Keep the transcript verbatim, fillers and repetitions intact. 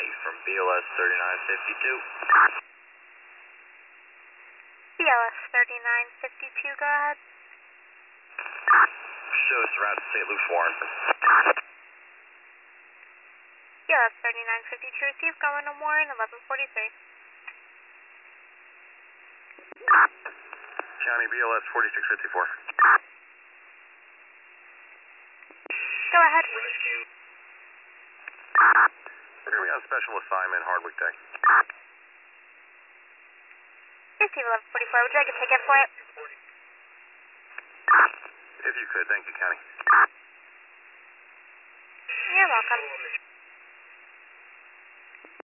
County from B L S thirty-nine fifty-two. B L S thirty-nine fifty-two, go ahead. Shows route to Saint Luke's Warren. B L S thirty-nine fifty-two, receive, going to Warren, eleven forty-three. County B L S forty-six fifty-four. Go ahead. We're going to be on special assignment Hardwick Day. Receive eleven forty-four, would you like a ticket for it? If you could, thank you, County. You're welcome.